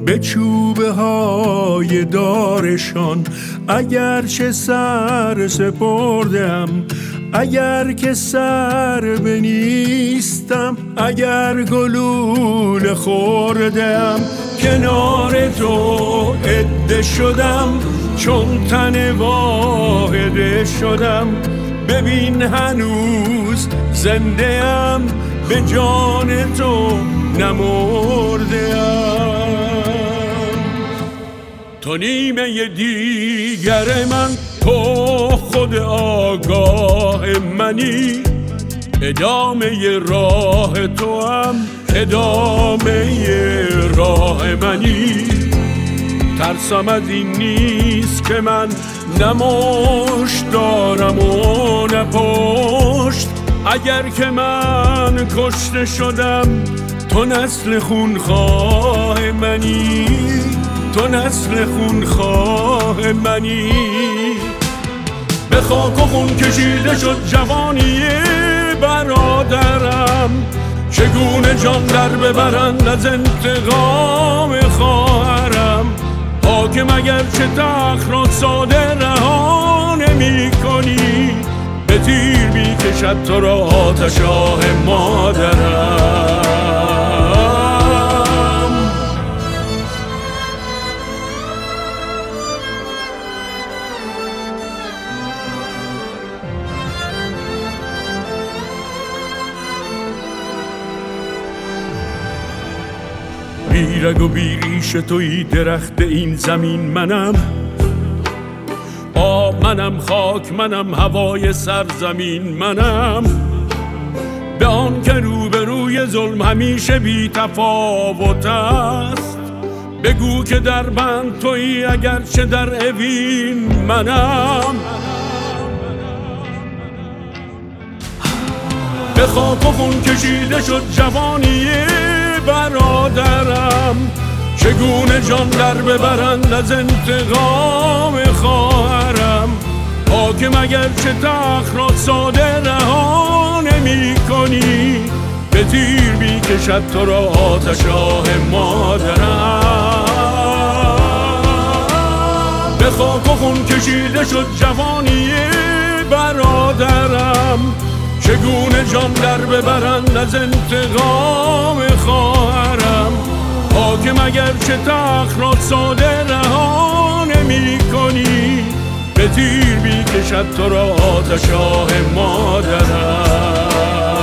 به چوبه های دارشان. اگر چه سر سپردم، اگر که سر بنیستم، اگر گلوله خوردم، کنار تو عده شدم، چون تن واحده شدم. ببین هنوز زنده ام، به جان تو نمرده ام. تو نیمه دیگر من، تو خود آگاه منی. ادامه راه تو هم ادامه راه منی. ترسم از این نیست که من نمشت دارم و نپشت. اگر که من کشته شدم، تو نسل خونخواه منی، تو نسل خونخواه منی. به خاک و خون کشیده شد جوانی برادرم. چگونه جان در ببرند از انتقام خواهرم. حاکم اگر چه تخت را ساده رها نمی کنی، به تیر می کشد تو را آتش آه مادرم. بی رگ و بی ریش توی درخت این زمین منم. آب منم، خاک منم، هوای سرزمین منم. به آن که روبروی ظلم همیشه بی تفاوت است. بگو که در بند توی اگرچه در اوین منم. به خاک و خون کشیده شد جوانی برادرم. چگونه جان در ببرند از انتقام خواهرم. حاکم اگر چه تخت را ساده رها نمی کنی، به تیر می کشد تو را آتش آه مادرم. به خاک و خون کشیده شد جوانی برادرم. چگونه جان در ببرند از انتقام خواهرم. حاکم اگر چه تخت را ساده رها نمی کنی، به تیر می کشد تو را آتش آه مادرم.